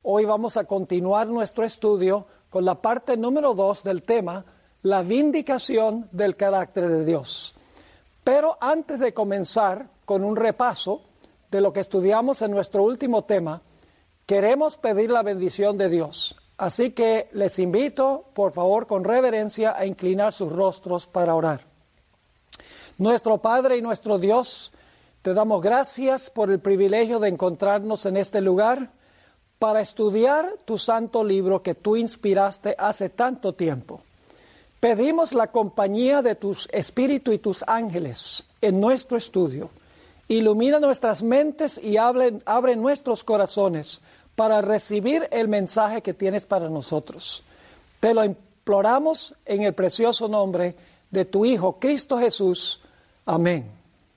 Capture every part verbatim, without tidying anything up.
Hoy vamos a continuar nuestro estudio con la parte número dos del tema, la vindicación del carácter de Dios. Pero antes de comenzar con un repaso de lo que estudiamos en nuestro último tema, queremos pedir la bendición de Dios. Así que les invito, por favor, con reverencia, a inclinar sus rostros para orar. Nuestro Padre y nuestro Dios, te damos gracias por el privilegio de encontrarnos en este lugar para estudiar tu santo libro que tú inspiraste hace tanto tiempo. Pedimos la compañía de tu Espíritu y tus ángeles en nuestro estudio. Ilumina nuestras mentes y abre, abre nuestros corazones para recibir el mensaje que tienes para nosotros. Te lo imploramos en el precioso nombre de tu Hijo, Cristo Jesús. Amén.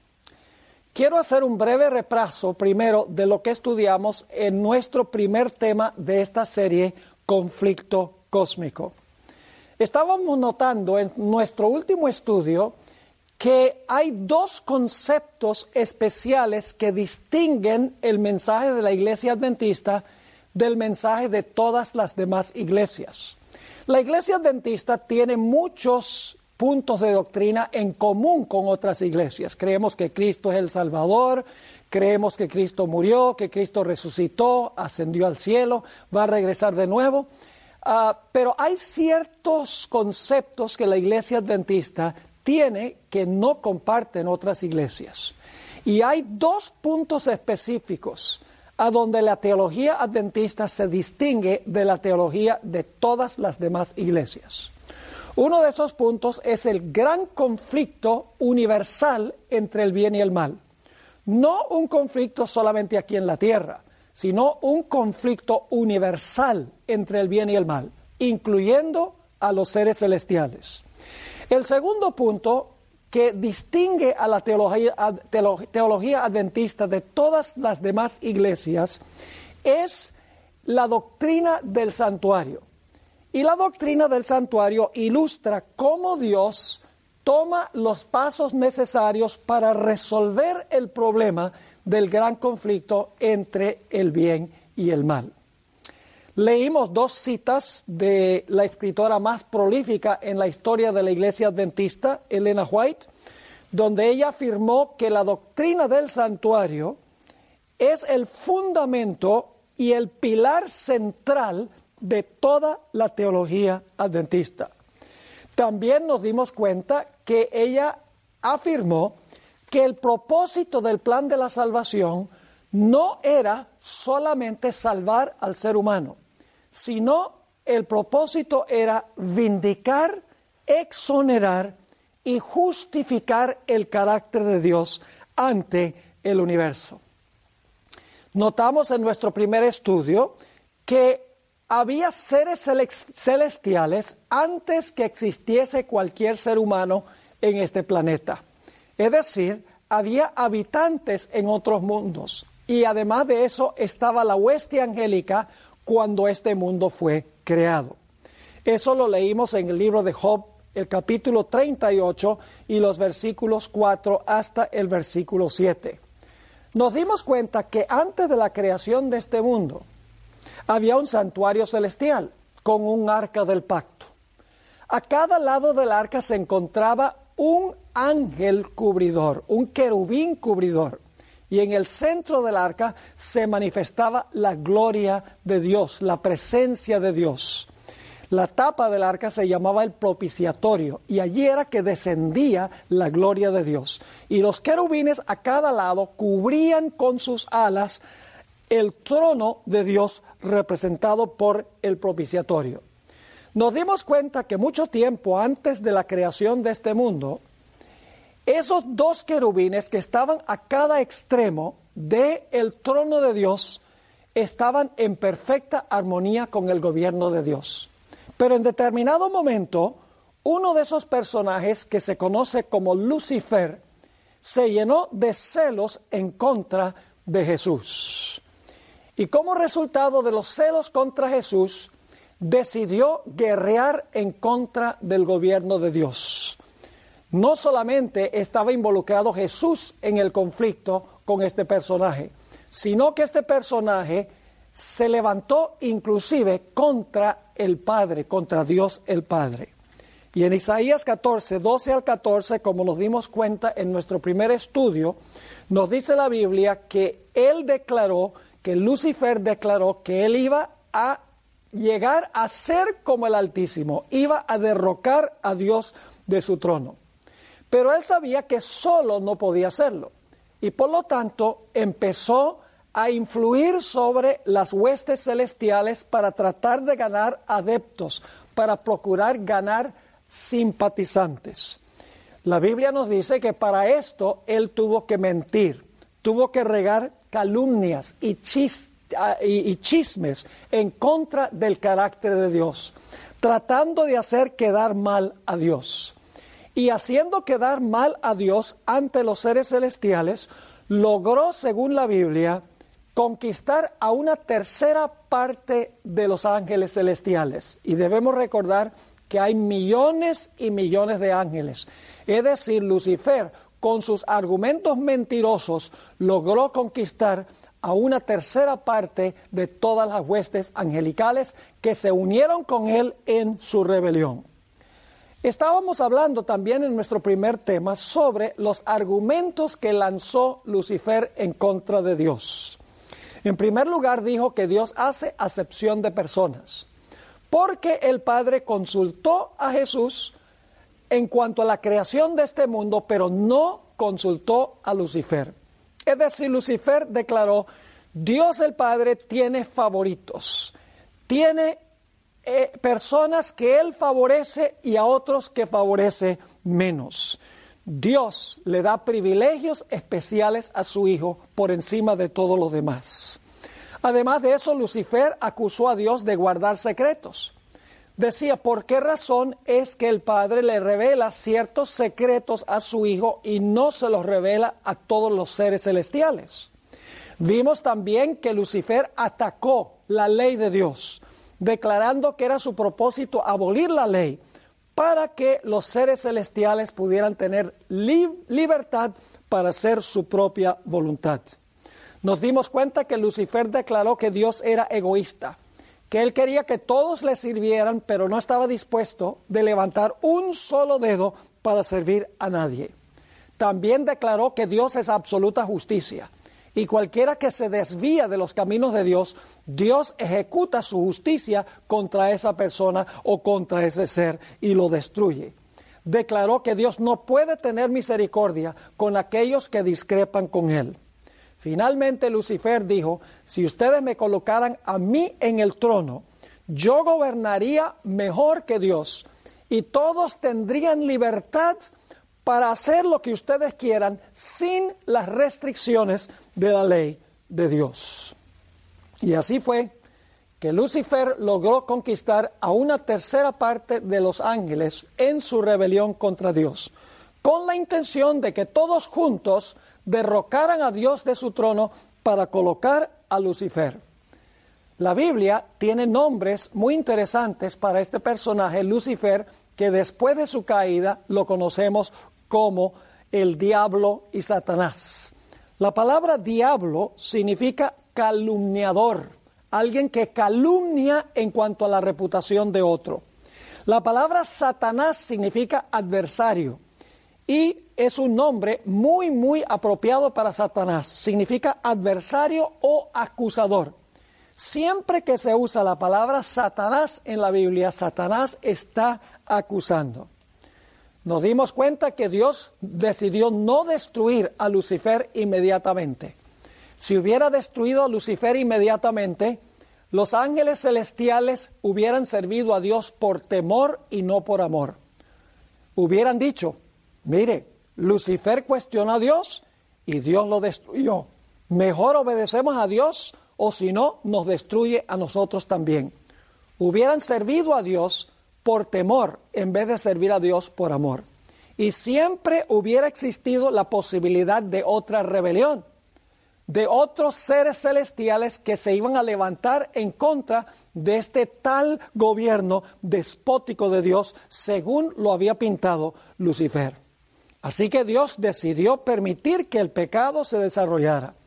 Quiero hacer un breve repaso primero de lo que estudiamos en nuestro primer tema de esta serie, Conflicto Cósmico. Estábamos notando en nuestro último estudio que hay dos conceptos especiales que distinguen el mensaje de la Iglesia Adventista del mensaje de todas las demás iglesias. La Iglesia Adventista tiene muchos puntos de doctrina en común con otras iglesias. Creemos que Cristo es el Salvador, creemos que Cristo murió, que Cristo resucitó, ascendió al cielo, va a regresar de nuevo. Uh, pero hay ciertos conceptos que la Iglesia Adventista tiene que no comparten otras iglesias. Y hay dos puntos específicos a donde la teología adventista se distingue de la teología de todas las demás iglesias. Uno de esos puntos es el gran conflicto universal entre el bien y el mal. No un conflicto solamente aquí en la tierra, sino un conflicto universal entre el bien y el mal, incluyendo a los seres celestiales. El segundo punto que distingue a la teología, teología adventista de todas las demás iglesias es la doctrina del santuario. Y la doctrina del santuario ilustra cómo Dios toma los pasos necesarios para resolver el problema del gran conflicto entre el bien y el mal. Leímos dos citas de la escritora más prolífica en la historia de la Iglesia Adventista, Elena White, donde ella afirmó que la doctrina del santuario es el fundamento y el pilar central de toda la teología adventista. También nos dimos cuenta que ella afirmó que el propósito del plan de la salvación no era solamente salvar al ser humano, sino el propósito era vindicar, exonerar y justificar el carácter de Dios ante el universo. Notamos en nuestro primer estudio que había seres celestiales antes que existiese cualquier ser humano en este planeta. Es decir, había habitantes en otros mundos. Y además de eso estaba la hueste angélica cuando este mundo fue creado. Eso lo leímos en el libro de Job, el capítulo treinta y ocho y los versículos cuatro hasta el versículo siete. Nos dimos cuenta que antes de la creación de este mundo, había un santuario celestial con un arca del pacto. A cada lado del arca se encontraba un ángel cubridor, un querubín cubridor. Y en el centro del arca se manifestaba la gloria de Dios, la presencia de Dios. La tapa del arca se llamaba el propiciatorio y allí era que descendía la gloria de Dios. Y los querubines a cada lado cubrían con sus alas el trono de Dios representado por el propiciatorio. Nos dimos cuenta que mucho tiempo antes de la creación de este mundo, esos dos querubines que estaban a cada extremo del trono de Dios estaban en perfecta armonía con el gobierno de Dios. Pero en determinado momento, uno de esos personajes que se conoce como Lucifer se llenó de celos en contra de Jesús. Y como resultado de los celos contra Jesús, decidió guerrear en contra del gobierno de Dios. No solamente estaba involucrado Jesús en el conflicto con este personaje, sino que este personaje se levantó inclusive contra el Padre, contra Dios el Padre. Y en Isaías catorce, doce al catorce, como nos dimos cuenta en nuestro primer estudio, nos dice la Biblia que él declaró, que Lucifer declaró que él iba a llegar a ser como el Altísimo, iba a derrocar a Dios de su trono. Pero él sabía que solo no podía hacerlo, y por lo tanto empezó a influir sobre las huestes celestiales para tratar de ganar adeptos, para procurar ganar simpatizantes. La Biblia nos dice que para esto él tuvo que mentir, tuvo que regar calumnias y, chis, y, y chismes en contra del carácter de Dios, tratando de hacer quedar mal a Dios. Y haciendo quedar mal a Dios ante los seres celestiales, logró, según la Biblia, conquistar a una tercera parte de los ángeles celestiales. Y debemos recordar que hay millones y millones de ángeles. Es decir, Lucifer, con sus argumentos mentirosos, logró conquistar a una tercera parte de todas las huestes angelicales que se unieron con él en su rebelión. Estábamos hablando también en nuestro primer tema sobre los argumentos que lanzó Lucifer en contra de Dios. En primer lugar, dijo que Dios hace acepción de personas, porque el Padre consultó a Jesús en cuanto a la creación de este mundo, pero no consultó a Lucifer. Es decir, Lucifer declaró, Dios el Padre tiene favoritos, tiene eh, personas que Él favorece y a otros que favorece menos. Dios le da privilegios especiales a su Hijo por encima de todos los demás. Además de eso, Lucifer acusó a Dios de guardar secretos. Decía, ¿por qué razón es que el Padre le revela ciertos secretos a su Hijo y no se los revela a todos los seres celestiales? Vimos también que Lucifer atacó la ley de Dios, declarando que era su propósito abolir la ley para que los seres celestiales pudieran tener li- libertad para hacer su propia voluntad. Nos dimos cuenta que Lucifer declaró que Dios era egoísta, que él quería que todos le sirvieran, pero no estaba dispuesto de levantar un solo dedo para servir a nadie. También declaró que Dios es absoluta justicia, y cualquiera que se desvía de los caminos de Dios, Dios ejecuta su justicia contra esa persona o contra ese ser y lo destruye. Declaró que Dios no puede tener misericordia con aquellos que discrepan con él. Finalmente Lucifer dijo, si ustedes me colocaran a mí en el trono, yo gobernaría mejor que Dios y todos tendrían libertad para hacer lo que ustedes quieran sin las restricciones de la ley de Dios. Y así fue que Lucifer logró conquistar a una tercera parte de los ángeles en su rebelión contra Dios, con la intención de que todos juntos derrocaran a Dios de su trono para colocar a Lucifer. La Biblia tiene nombres muy interesantes para este personaje, Lucifer, que después de su caída lo conocemos como el diablo y Satanás. La palabra diablo significa calumniador, alguien que calumnia en cuanto a la reputación de otro. La palabra Satanás significa adversario y es un nombre muy, muy apropiado para Satanás. Significa adversario o acusador. Siempre que se usa la palabra Satanás en la Biblia, Satanás está acusando. Nos dimos cuenta que Dios decidió no destruir a Lucifer inmediatamente. Si hubiera destruido a Lucifer inmediatamente, los ángeles celestiales hubieran servido a Dios por temor y no por amor. Hubieran dicho, mire, Lucifer cuestionó a Dios y Dios lo destruyó. Mejor obedecemos a Dios o si no, nos destruye a nosotros también. Hubieran servido a Dios por temor en vez de servir a Dios por amor. Y siempre hubiera existido la posibilidad de otra rebelión, de otros seres celestiales que se iban a levantar en contra de este tal gobierno despótico de Dios, según lo había pintado Lucifer. Así que Dios decidió permitir que el pecado se desarrollara,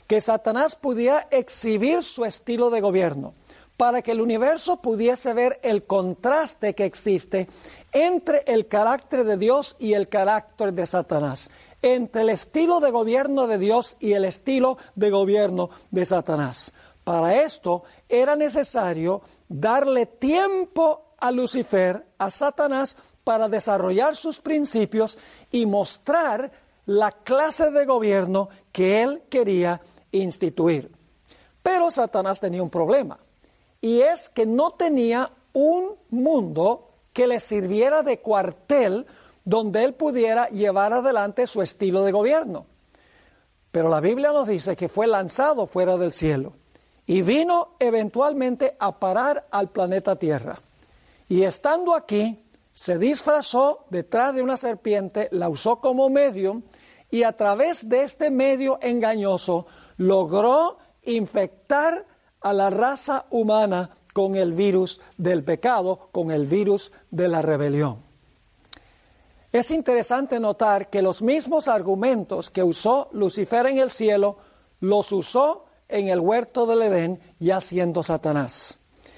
que Satanás pudiera exhibir su estilo de gobierno, para que el universo pudiese ver el contraste que existe entre el carácter de Dios y el carácter de Satanás, entre el estilo de gobierno de Dios y el estilo de gobierno de Satanás. Para esto era necesario darle tiempo a Lucifer, a Satanás, para desarrollar sus principios y mostrar la clase de gobierno que él quería instituir. Pero Satanás tenía un problema, y es que no tenía un mundo que le sirviera de cuartel donde él pudiera llevar adelante su estilo de gobierno. Pero la Biblia nos dice que fue lanzado fuera del cielo y vino eventualmente a parar al planeta Tierra. Y estando aquí, se disfrazó detrás de una serpiente, la usó como medium, y a través de este medio engañoso logró infectar a la raza humana con el virus del pecado, con el virus de la rebelión. Es interesante notar que los mismos argumentos que usó Lucifer en el cielo, los usó en el huerto del Edén, ya siendo Satanás.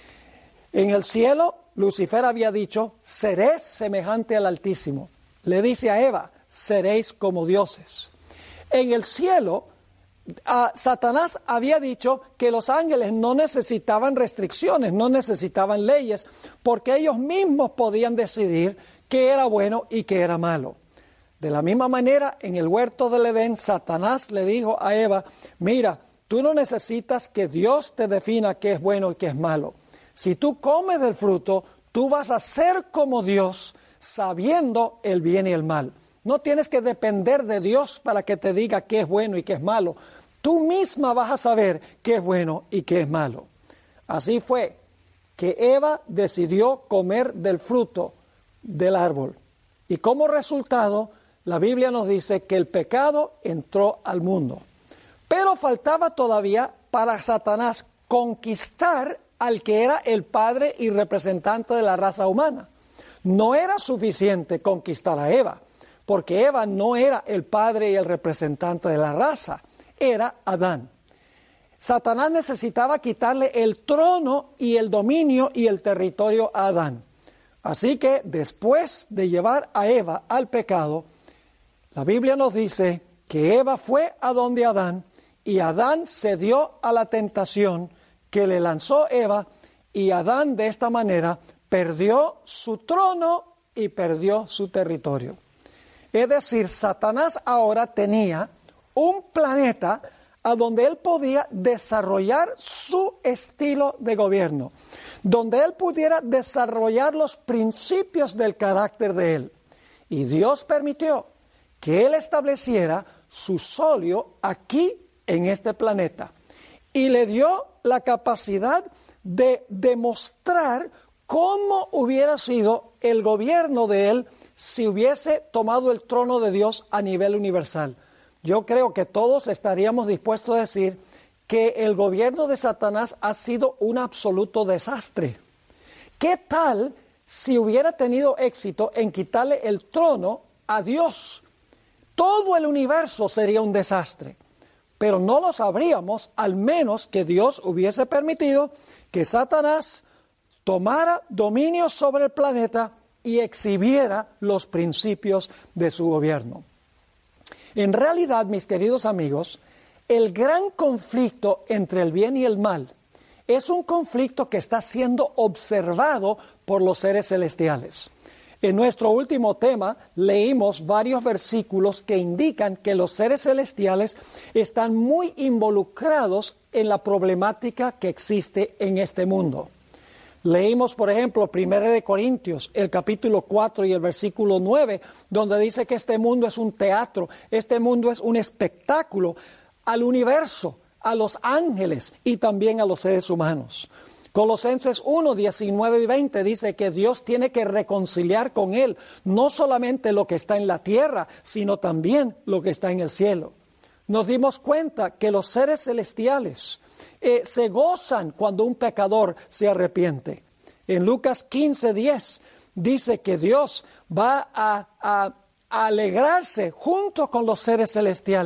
En el cielo, Lucifer había dicho, seré semejante al Altísimo. Le dice a Eva, seréis como dioses. En el cielo, Uh, Satanás había dicho que los ángeles no necesitaban restricciones, no necesitaban leyes, porque ellos mismos podían decidir qué era bueno y qué era malo. De la misma manera, en el huerto del Edén, Satanás le dijo a Eva, mira, tú no necesitas que Dios te defina qué es bueno y qué es malo. Si tú comes del fruto, tú vas a ser como Dios, sabiendo el bien y el mal. No tienes que depender de Dios para que te diga qué es bueno y qué es malo. Tú misma vas a saber qué es bueno y qué es malo. Así fue que Eva decidió comer del fruto del árbol. Y como resultado, la Biblia nos dice que el pecado entró al mundo. Pero faltaba todavía para Satanás conquistar al que era el padre y representante de la raza humana. No era suficiente conquistar a Eva, porque Eva no era el padre y el representante de la raza, era Adán. Satanás necesitaba quitarle el trono y el dominio y el territorio a Adán. Así que después de llevar a Eva al pecado, la Biblia nos dice que Eva fue a donde Adán y Adán cedió a la tentación que le lanzó Eva, y Adán de esta manera perdió su trono y perdió su territorio. Es decir, Satanás ahora tenía un planeta a donde él podía desarrollar su estilo de gobierno, donde él pudiera desarrollar los principios del carácter de él. Y Dios permitió que él estableciera su solio aquí en este planeta y le dio la capacidad de demostrar cómo hubiera sido el gobierno de él si hubiese tomado el trono de Dios a nivel universal. Yo creo que todos estaríamos dispuestos a decir que el gobierno de Satanás ha sido un absoluto desastre. ¿Qué tal si hubiera tenido éxito en quitarle el trono a Dios? Todo el universo sería un desastre, pero no lo sabríamos al menos que Dios hubiese permitido que Satanás tomara dominio sobre el planeta y exhibiera los principios de su gobierno. En realidad, mis queridos amigos, el gran conflicto entre el bien y el mal es un conflicto que está siendo observado por los seres celestiales. En nuestro último tema leímos varios versículos que indican que los seres celestiales están muy involucrados en la problemática que existe en este mundo. Leímos, por ejemplo, primera de Corintios, el capítulo cuatro y el versículo nueve, donde dice que este mundo es un teatro, este mundo es un espectáculo al universo, a los ángeles y también a los seres humanos. Colosenses uno, diecinueve y veinte dice que Dios tiene que reconciliar con Él no solamente lo que está en la tierra, sino también lo que está en el cielo. Nos dimos cuenta que los seres celestiales eh, se gozan cuando un pecador se arrepiente. En Lucas quince, diez dice que Dios va a, a, a alegrarse junto con los seres celestiales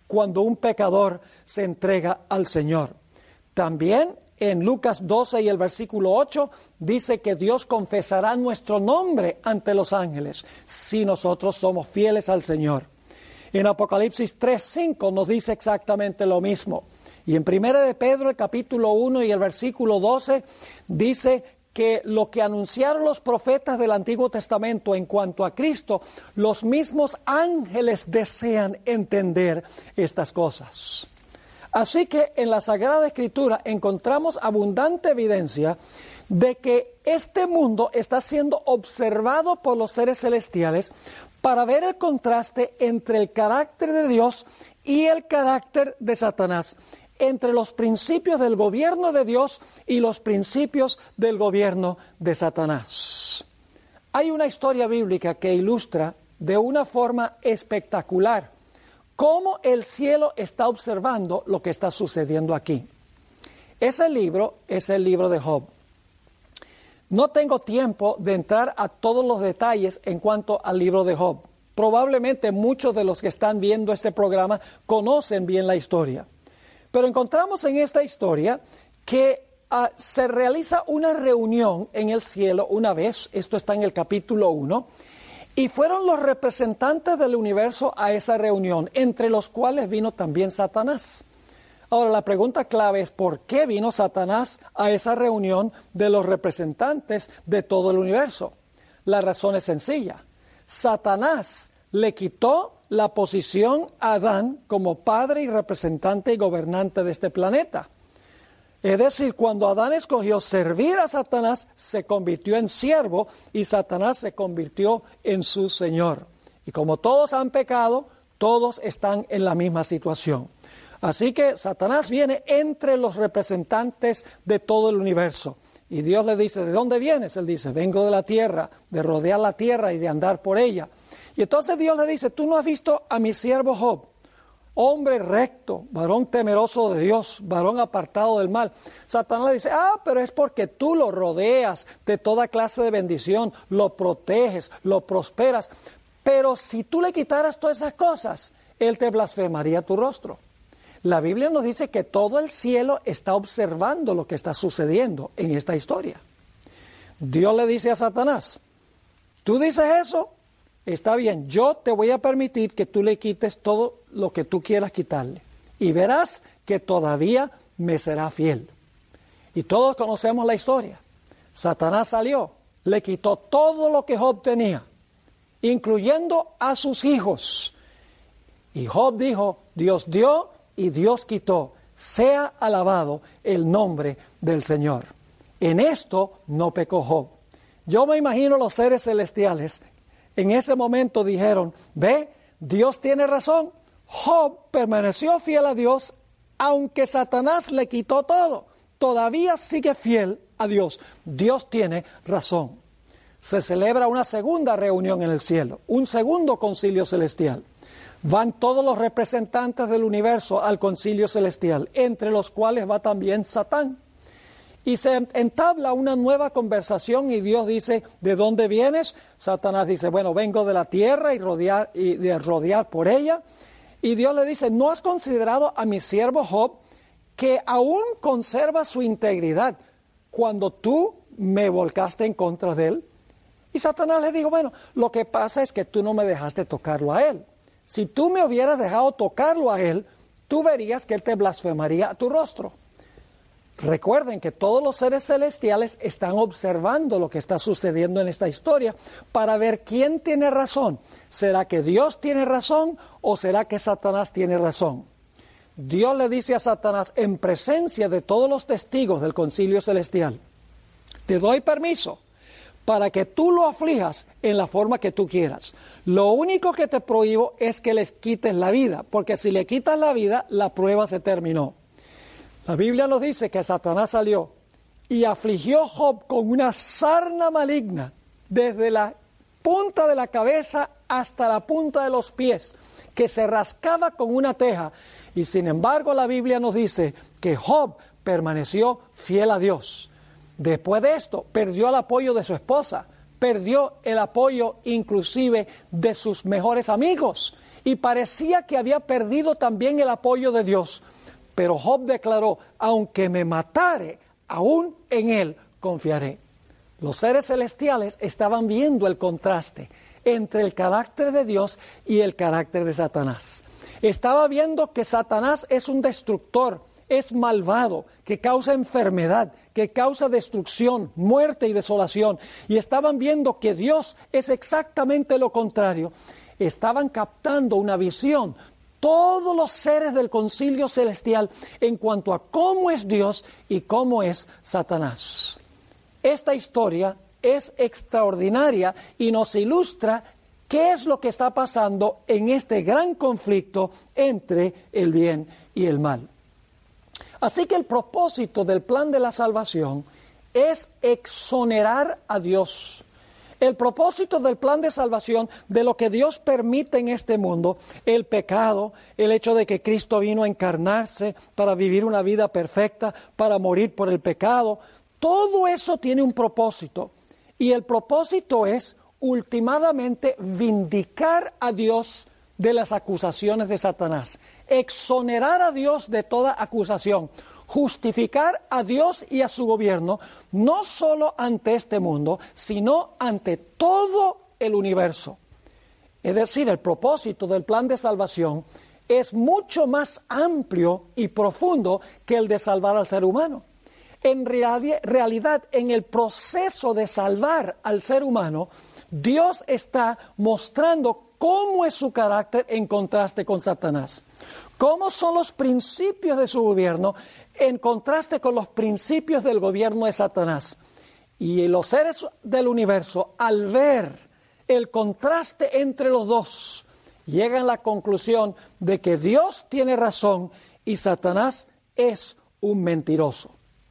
cuando un pecador se entrega al Señor. También en Lucas doce y el versículo ocho dice que Dios confesará nuestro nombre ante los ángeles si nosotros somos fieles al Señor. En Apocalipsis tres cinco nos dice exactamente lo mismo. Y en Primera de Pedro, el capítulo uno y el versículo doce, dice que lo que anunciaron los profetas del Antiguo Testamento en cuanto a Cristo, los mismos ángeles desean entender estas cosas. Así que en la Sagrada Escritura encontramos abundante evidencia de que este mundo está siendo observado por los seres celestiales para ver el contraste entre el carácter de Dios y el carácter de Satanás, entre los principios del gobierno de Dios y los principios del gobierno de Satanás. Hay una historia bíblica que ilustra de una forma espectacular cómo el cielo está observando lo que está sucediendo aquí. Ese libro es el libro de Job. No tengo tiempo de entrar a todos los detalles en cuanto al libro de Job. Probablemente muchos de los que están viendo este programa conocen bien la historia. Pero encontramos en esta historia que uh, se realiza una reunión en el cielo una vez, esto está en el capítulo uno, y fueron los representantes del universo a esa reunión, entre los cuales vino también Satanás. Ahora, la pregunta clave es ¿por qué vino Satanás a esa reunión de los representantes de todo el universo? La razón es sencilla. Satanás le quitó la posición a Adán como padre y representante y gobernante de este planeta. Es decir, cuando Adán escogió servir a Satanás, se convirtió en siervo y Satanás se convirtió en su señor. Y como todos han pecado, todos están en la misma situación. Así que Satanás viene entre los representantes de todo el universo. Y Dios le dice, ¿de dónde vienes? Él dice, vengo de la tierra, de rodear la tierra y de andar por ella. Y entonces Dios le dice, tú no has visto a mi siervo Job, hombre recto, varón temeroso de Dios, varón apartado del mal. Satanás le dice, ah, pero es porque tú lo rodeas de toda clase de bendición, lo proteges, lo prosperas. Pero si tú le quitaras todas esas cosas, él te blasfemaría tu rostro. La Biblia nos dice que todo el cielo está observando lo que está sucediendo en esta historia. Dios le dice a Satanás, ¿tú dices eso? Está bien, yo te voy a permitir que tú le quites todo lo que tú quieras quitarle. Y verás que todavía me será fiel. Y todos conocemos la historia. Satanás salió, le quitó todo lo que Job tenía, incluyendo a sus hijos. Y Job dijo, Dios dio y Dios quitó. Sea alabado el nombre del Señor. En esto no pecó Job. Yo me imagino los seres celestiales en ese momento dijeron, ve, Dios tiene razón. Job permaneció fiel a Dios, aunque Satanás le quitó todo. Todavía sigue fiel a Dios. Dios tiene razón. Se celebra una segunda reunión en el cielo, un segundo concilio celestial. Van todos los representantes del universo al concilio celestial, entre los cuales va también Satán. Y se entabla una nueva conversación y Dios dice, ¿de dónde vienes? Satanás dice, bueno, vengo de la tierra y, rodear, y de rodear por ella. Y Dios le dice, ¿no has considerado a mi siervo Job que aún conserva su integridad cuando tú me volcaste en contra de él? Y Satanás le dijo, bueno, lo que pasa es que tú no me dejaste tocarlo a él. Si tú me hubieras dejado tocarlo a él, tú verías que él te blasfemaría a tu rostro. Recuerden que todos los seres celestiales están observando lo que está sucediendo en esta historia para ver quién tiene razón. ¿Será que Dios tiene razón o será que Satanás tiene razón? Dios le dice a Satanás en presencia de todos los testigos del concilio celestial, te doy permiso para que tú lo aflijas en la forma que tú quieras. Lo único que te prohíbo es que les quites la vida, porque si le quitas la vida, la prueba se terminó. La Biblia nos dice que Satanás salió y afligió a Job con una sarna maligna desde la punta de la cabeza hasta la punta de los pies, que se rascaba con una teja. Y sin embargo la Biblia nos dice que Job permaneció fiel a Dios. Después de esto, perdió el apoyo de su esposa, perdió el apoyo inclusive de sus mejores amigos. y parecía que había perdido también el apoyo de Dios. Pero Job declaró, aunque me matare, aún en él confiaré. Los seres celestiales estaban viendo el contraste entre el carácter de Dios y el carácter de Satanás. Estaba viendo que Satanás es un destructor, es malvado, que causa enfermedad, que causa destrucción, muerte y desolación. Y estaban viendo que Dios es exactamente lo contrario. Estaban captando una visión, todos los seres del concilio celestial, en cuanto a cómo es Dios y cómo es Satanás. Esta historia es extraordinaria y nos ilustra qué es lo que está pasando en este gran conflicto entre el bien y el mal. Así que el propósito del plan de la salvación es exonerar a Dios. El propósito del plan de salvación, de lo que Dios permite en este mundo, el pecado, el hecho de que Cristo vino a encarnarse para vivir una vida perfecta, para morir por el pecado, todo eso tiene un propósito. Y el propósito es, ultimadamente, vindicar a Dios de las acusaciones de Satanás, exonerar a Dios de toda acusación, justificar a Dios y a su gobierno, no solo ante este mundo, sino ante todo el universo. Es decir, el propósito del plan de salvación es mucho más amplio y profundo que el de salvar al ser humano. En realidad, en el proceso de salvar al ser humano, Dios está mostrando cómo es su carácter en contraste con Satanás. Cómo son los principios de su gobierno en contraste con los principios del gobierno de Satanás. Y los seres del universo, al ver el contraste entre los dos, llegan a la conclusión de que Dios tiene razón y Satanás es un mentiroso.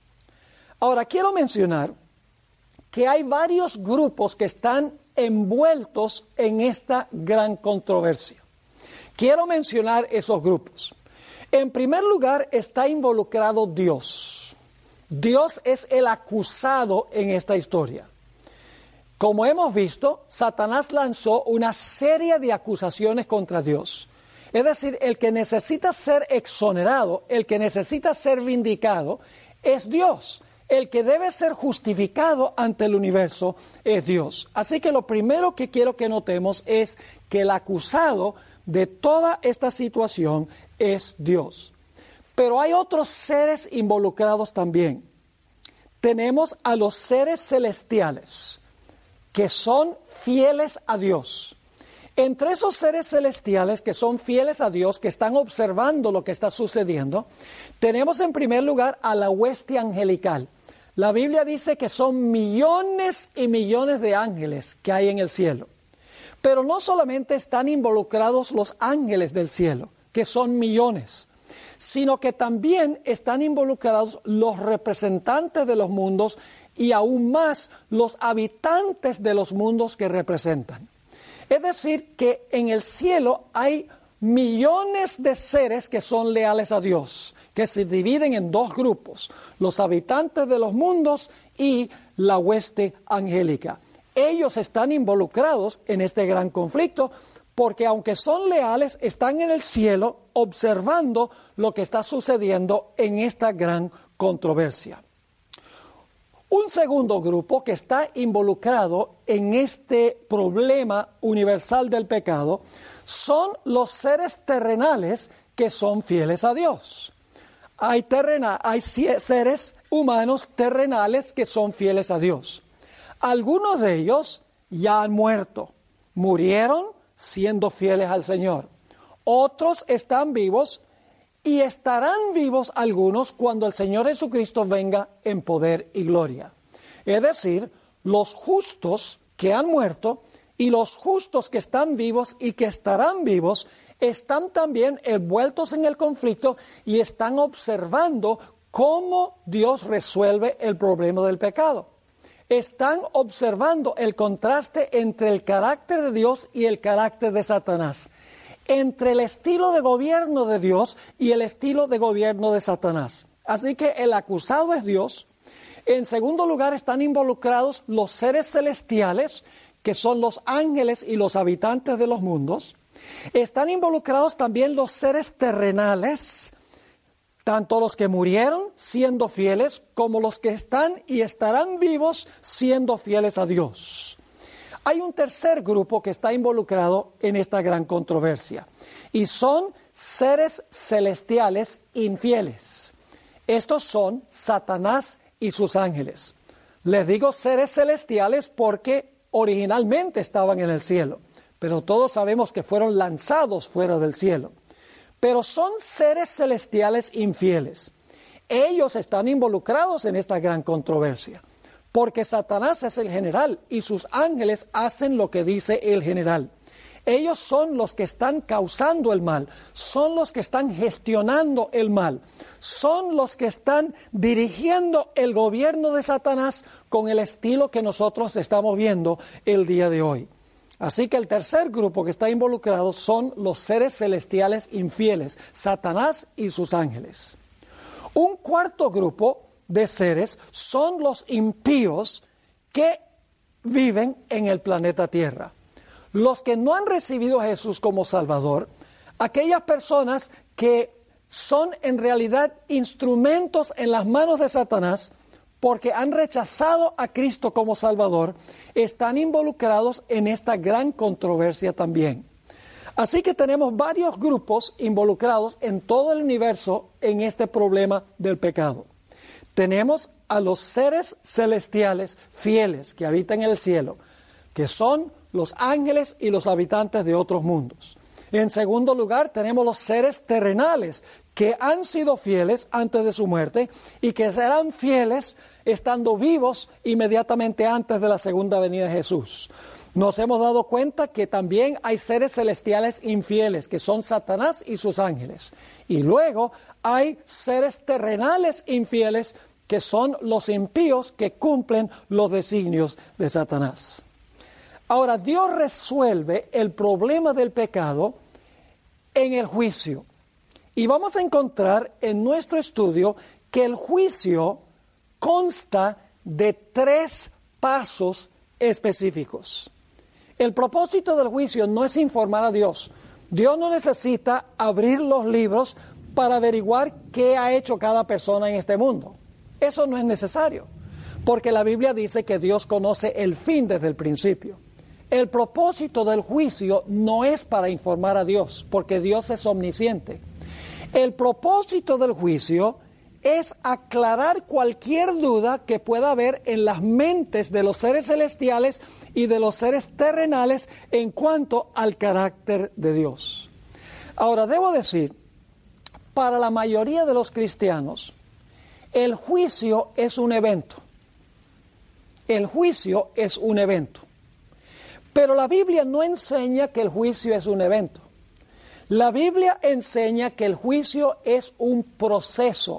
Ahora, quiero mencionar que hay varios grupos que están envueltos en esta gran controversia. Quiero mencionar esos grupos. En primer lugar, está involucrado Dios. Dios es el acusado en esta historia. Como hemos visto, Satanás lanzó una serie de acusaciones contra Dios. Es decir, el que necesita ser exonerado, el que necesita ser vindicado, es Dios. El que debe ser justificado ante el universo es Dios. Así que lo primero que quiero que notemos es que el acusado de toda esta situación es Dios. Pero hay otros seres involucrados también. Tenemos a los seres celestiales que son fieles a Dios. Entre esos seres celestiales que son fieles a Dios, que están observando lo que está sucediendo, tenemos en primer lugar a la hueste angelical. La Biblia dice que son millones y millones de ángeles que hay en el cielo. Pero no solamente están involucrados los ángeles del cielo, que son millones, sino que también están involucrados los representantes de los mundos y aún más los habitantes de los mundos que representan. Es decir, que en el cielo hay millones de seres que son leales a Dios, que se dividen en dos grupos, los habitantes de los mundos y la hueste angélica. Ellos están involucrados en este gran conflicto porque aunque son leales, están en el cielo observando lo que está sucediendo en esta gran controversia. Un segundo grupo que está involucrado en este problema universal del pecado son los seres terrenales que son fieles a Dios. Hay, terrena, hay seres humanos terrenales que son fieles a Dios. Algunos de ellos ya han muerto, murieron siendo fieles al Señor. Otros están vivos y estarán vivos algunos cuando el Señor Jesucristo venga en poder y gloria. Es decir, los justos que han muerto y los justos que están vivos y que estarán vivos están también envueltos en el conflicto y están observando cómo Dios resuelve el problema del pecado. Están observando el contraste entre el carácter de Dios y el carácter de Satanás, entre el estilo de gobierno de Dios y el estilo de gobierno de Satanás. Así que el acusado es Dios. En segundo lugar están involucrados los seres celestiales, que son los ángeles y los habitantes de los mundos. Están involucrados también los seres terrenales, tanto los que murieron siendo fieles como los que están y estarán vivos siendo fieles a Dios. Hay un tercer grupo que está involucrado en esta gran controversia y son seres celestiales infieles. Estos son Satanás y sus ángeles. Les digo seres celestiales porque originalmente estaban en el cielo, pero todos sabemos que fueron lanzados fuera del cielo. Pero son seres celestiales infieles. Ellos están involucrados en esta gran controversia, porque Satanás es el general y sus ángeles hacen lo que dice el general. Ellos son los que están causando el mal, son los que están gestionando el mal, son los que están dirigiendo el gobierno de Satanás con el estilo que nosotros estamos viendo el día de hoy. Así que el tercer grupo que está involucrado son los seres celestiales infieles, Satanás y sus ángeles. Un cuarto grupo de seres son los impíos que viven en el planeta Tierra. Los que no han recibido a Jesús como Salvador, aquellas personas que son en realidad instrumentos en las manos de Satanás porque han rechazado a Cristo como Salvador, están involucrados en esta gran controversia también. Así que tenemos varios grupos involucrados en todo el universo en este problema del pecado. Tenemos a los seres celestiales fieles que habitan en el cielo, que son los ángeles y los habitantes de otros mundos. En segundo lugar, tenemos los seres terrenales que han sido fieles antes de su muerte y que serán fieles estando vivos inmediatamente antes de la segunda venida de Jesús. Nos hemos dado cuenta que también hay seres celestiales infieles, que son Satanás y sus ángeles. Y luego hay seres terrenales infieles, que son los impíos que cumplen los designios de Satanás. Ahora, Dios resuelve el problema del pecado en el juicio. Y vamos a encontrar en nuestro estudio que el juicio consta de tres pasos específicos. El propósito del juicio no es informar a Dios. Dios no necesita abrir los libros para averiguar qué ha hecho cada persona en este mundo. Eso no es necesario, porque la Biblia dice que Dios conoce el fin desde el principio. El propósito del juicio no es para informar a Dios, porque Dios es omnisciente. El propósito del juicio es aclarar cualquier duda que pueda haber en las mentes de los seres celestiales y de los seres terrenales en cuanto al carácter de Dios. Ahora, debo decir, para la mayoría de los cristianos, el juicio es un evento. El juicio es un evento. Pero la Biblia no enseña que el juicio es un evento. La Biblia enseña que el juicio es un proceso.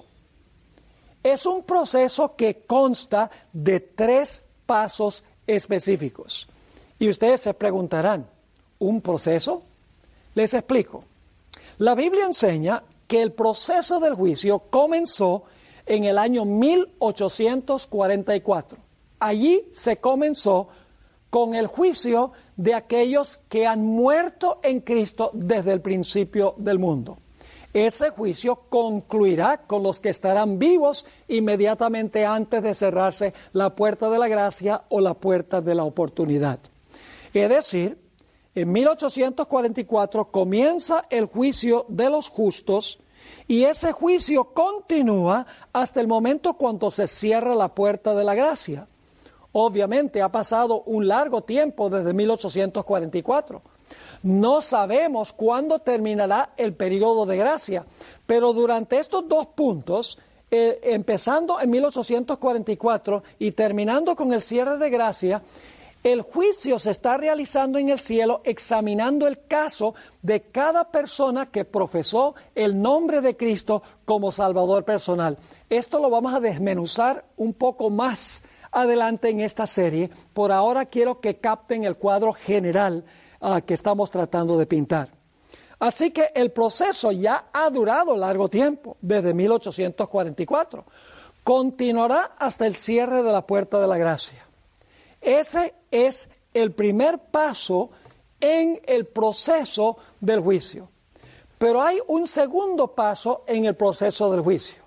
Es un proceso que consta de tres pasos específicos. Y ustedes se preguntarán, ¿un proceso? Les explico. La Biblia enseña que el proceso del juicio comenzó en el año mil ochocientos cuarenta y cuatro. Allí se comenzó con el juicio de aquellos que han muerto en Cristo desde el principio del mundo. Ese juicio concluirá con los que estarán vivos inmediatamente antes de cerrarse la puerta de la gracia o la puerta de la oportunidad. Es decir, en mil ochocientos cuarenta y cuatro comienza el juicio de los justos y ese juicio continúa hasta el momento cuando se cierra la puerta de la gracia. Obviamente ha pasado un largo tiempo desde mil ochocientos cuarenta y cuatro. No sabemos cuándo terminará el periodo de gracia, pero durante estos dos puntos, eh, empezando en mil ochocientos cuarenta y cuatro y terminando con el cierre de gracia, el juicio se está realizando en el cielo examinando el caso de cada persona que profesó el nombre de Cristo como Salvador personal. Esto lo vamos a desmenuzar un poco más adelante en esta serie. Por ahora quiero que capten el cuadro general uh, que estamos tratando de pintar. Así que el proceso ya ha durado largo tiempo, desde mil ochocientos cuarenta y cuatro. Continuará hasta el cierre de la puerta de la gracia. Ese es el primer paso en el proceso del juicio. Pero hay un segundo paso en el proceso del juicio.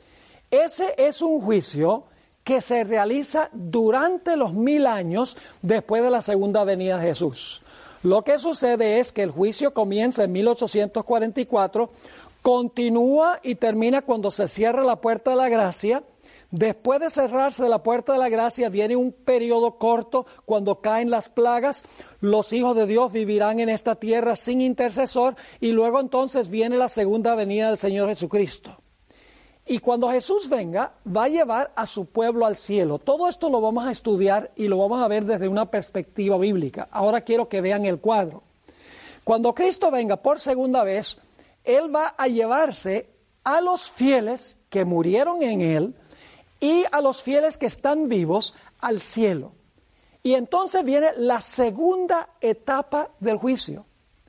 Ese es un juicio que se realiza durante los mil años después de la segunda venida de Jesús. Lo que sucede es que el juicio comienza en mil ochocientos cuarenta y cuatro, continúa y termina cuando se cierra la puerta de la gracia. Después de cerrarse la puerta de la gracia viene un periodo corto cuando caen las plagas. Los hijos de Dios vivirán en esta tierra sin intercesor y luego entonces viene la segunda venida del Señor Jesucristo. Y cuando Jesús venga, va a llevar a su pueblo al cielo. Todo esto lo vamos a estudiar y lo vamos a ver desde una perspectiva bíblica. Ahora quiero que vean el cuadro. Cuando Cristo venga por segunda vez, Él va a llevarse a los fieles que murieron en Él y a los fieles que están vivos al cielo. Y entonces viene la segunda etapa del juicio,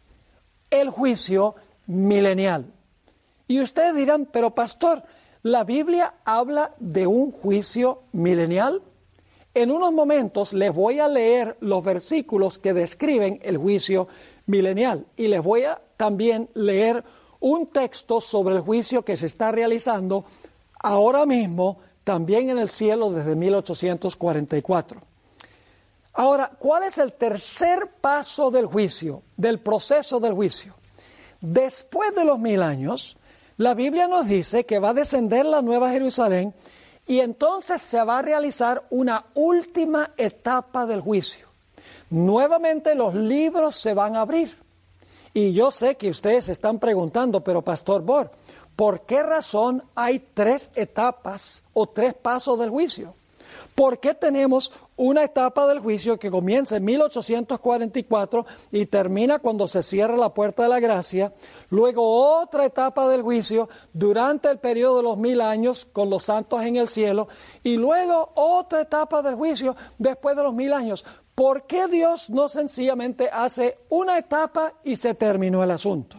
el juicio milenial. Y ustedes dirán, pero pastor, ¿la Biblia habla de un juicio milenial? En unos momentos les voy a leer los versículos que describen el juicio milenial y les voy a también leer un texto sobre el juicio que se está realizando ahora mismo también en el cielo desde mil ochocientos cuarenta y cuatro. Ahora, ¿cuál es el tercer paso del juicio, del proceso del juicio? Después de los mil años, la Biblia nos dice que va a descender la Nueva Jerusalén y entonces se va a realizar una última etapa del juicio. Nuevamente los libros se van a abrir. Y yo sé que ustedes se están preguntando, pero Pastor Bor, ¿por qué razón hay tres etapas o tres pasos del juicio? ¿Por qué tenemos una etapa del juicio que comienza en mil ochocientos cuarenta y cuatro y termina cuando se cierra la puerta de la gracia? Luego otra etapa del juicio durante el periodo de los mil años con los santos en el cielo. Y luego otra etapa del juicio después de los mil años. ¿Por qué Dios no sencillamente hace una etapa y se terminó el asunto?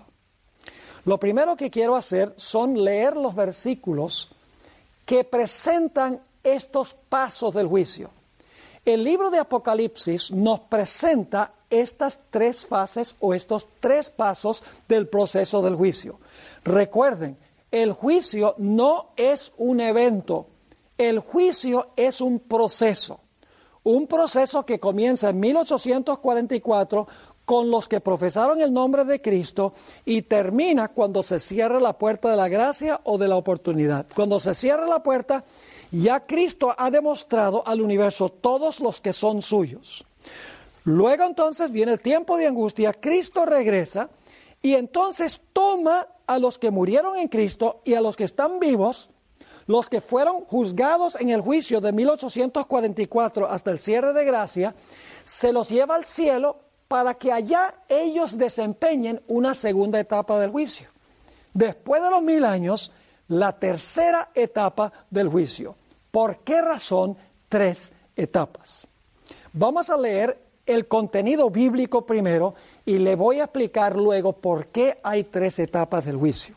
Lo primero que quiero hacer son leer los versículos que presentan estos pasos del juicio. El libro de Apocalipsis nos presenta estas tres fases o estos tres pasos del proceso del juicio. Recuerden, el juicio no es un evento, el juicio es un proceso. Un proceso que comienza en mil ochocientos cuarenta y cuatro con los que profesaron el nombre de Cristo y termina cuando se cierra la puerta de la gracia o de la oportunidad. Cuando se cierra la puerta, ya Cristo ha demostrado al universo todos los que son suyos. Luego entonces viene el tiempo de angustia, Cristo regresa y entonces toma a los que murieron en Cristo y a los que están vivos, los que fueron juzgados en el juicio de mil ochocientos cuarenta y cuatro hasta el cierre de gracia, se los lleva al cielo para que allá ellos desempeñen una segunda etapa del juicio. Después de los mil años, la tercera etapa del juicio. ¿Por qué razón tres etapas? Vamos a leer el contenido bíblico primero y le voy a explicar luego por qué hay tres etapas del juicio.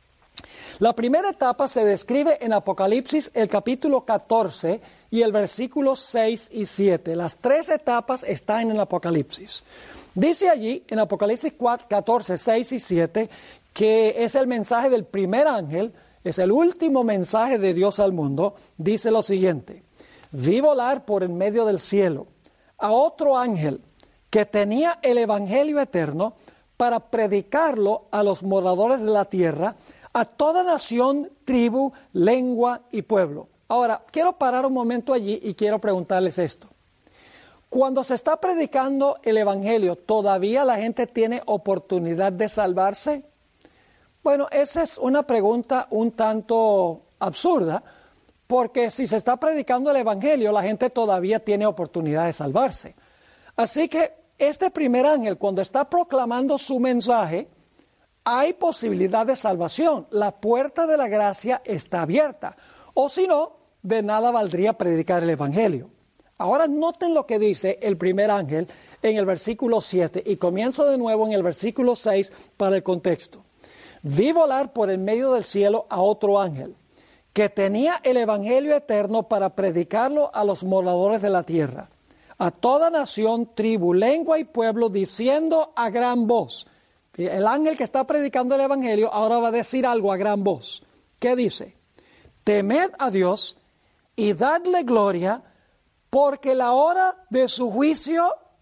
La primera etapa se describe en Apocalipsis, el capítulo catorce y el versículo seis y siete. Las tres etapas están en el Apocalipsis. Dice allí, en Apocalipsis catorce, seis y siete, que es el mensaje del primer ángel, es el último mensaje de Dios al mundo. Dice lo siguiente: vi volar por en medio del cielo a otro ángel que tenía el evangelio eterno para predicarlo a los moradores de la tierra, a toda nación, tribu, lengua y pueblo. Ahora, quiero parar un momento allí y quiero preguntarles esto. Cuando se está predicando el evangelio, ¿todavía la gente tiene oportunidad de salvarse? Bueno, esa es una pregunta un tanto absurda, porque si se está predicando el evangelio, la gente todavía tiene oportunidad de salvarse. Así que este primer ángel, cuando está proclamando su mensaje, hay posibilidad de salvación. La puerta de la gracia está abierta. O si no, de nada valdría predicar el evangelio. Ahora noten lo que dice el primer ángel en el versículo siete y comienzo de nuevo en el versículo seis para el contexto. Vi volar por el medio del cielo a otro ángel que tenía el evangelio eterno para predicarlo a los moradores de la tierra, a toda nación, tribu, lengua y pueblo, diciendo a gran voz. El ángel que está predicando el evangelio ahora va a decir algo a gran voz. ¿Qué dice? Temed a Dios y dadle gloria, porque la hora de su juicio